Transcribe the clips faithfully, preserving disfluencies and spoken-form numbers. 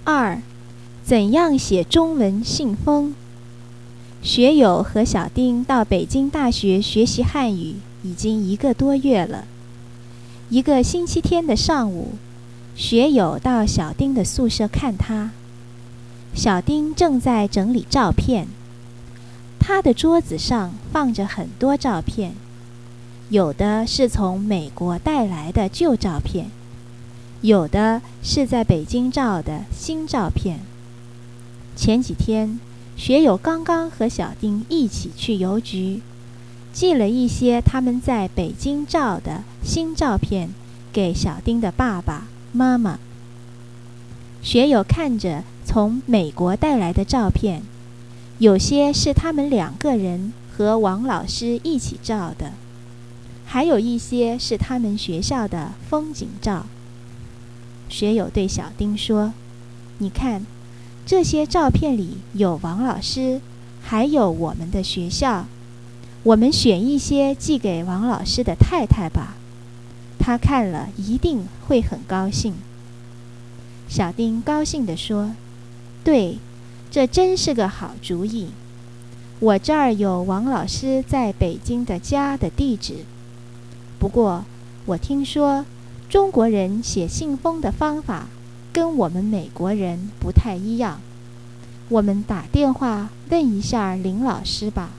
二，怎样写中文信封？学友和小丁到北京大学学习汉语已经一个多月了。一个星期天的上午，学友到小丁的宿舍看他。小丁正在整理照片，他的桌子上放着很多照片，有的是从美国带来的旧照片，有的是在北京照的新照片。前几天，学友刚刚和小丁一起去邮局，寄了一些他们在北京照的新照片给小丁的爸爸妈妈。学友看着从美国带来的照片，有些是他们两个人和王老师一起照的，还有一些是他们学校的风景照。学友对小丁说：“你看，这些照片里有王老师，还有我们的学校。我们选一些寄给王老师的太太吧，他看了一定会很高兴。”小丁高兴地说：“对，这真是个好主意。我这儿有王老师在北京的家的地址。不过，我听说中国人写信封的方法跟我们美国人不太一样。我们打电话问一下林老师吧。”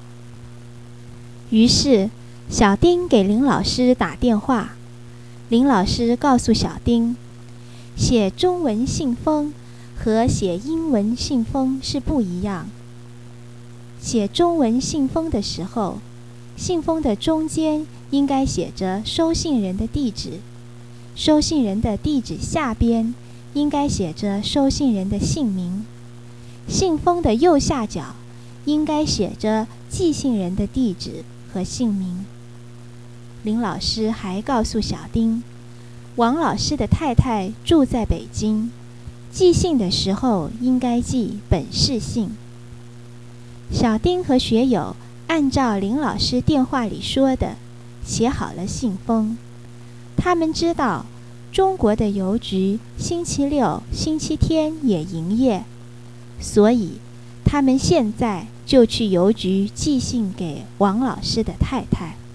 于是，小丁给林老师打电话。林老师告诉小丁，写中文信封和写英文信封是不一样。写中文信封的时候，信封的中间应该写着收信人的地址，收信人的地址下边应该写着收信人的姓名，信封的右下角应该写着寄信人的地址和姓名。林老师还告诉小丁，王老师的太太住在北京，寄信的时候应该寄本市信。小丁和学友按照林老师电话里说的写好了信封。他们知道中国的邮局星期六、星期天也营业，所以他们现在就去邮局寄信给王老师的太太。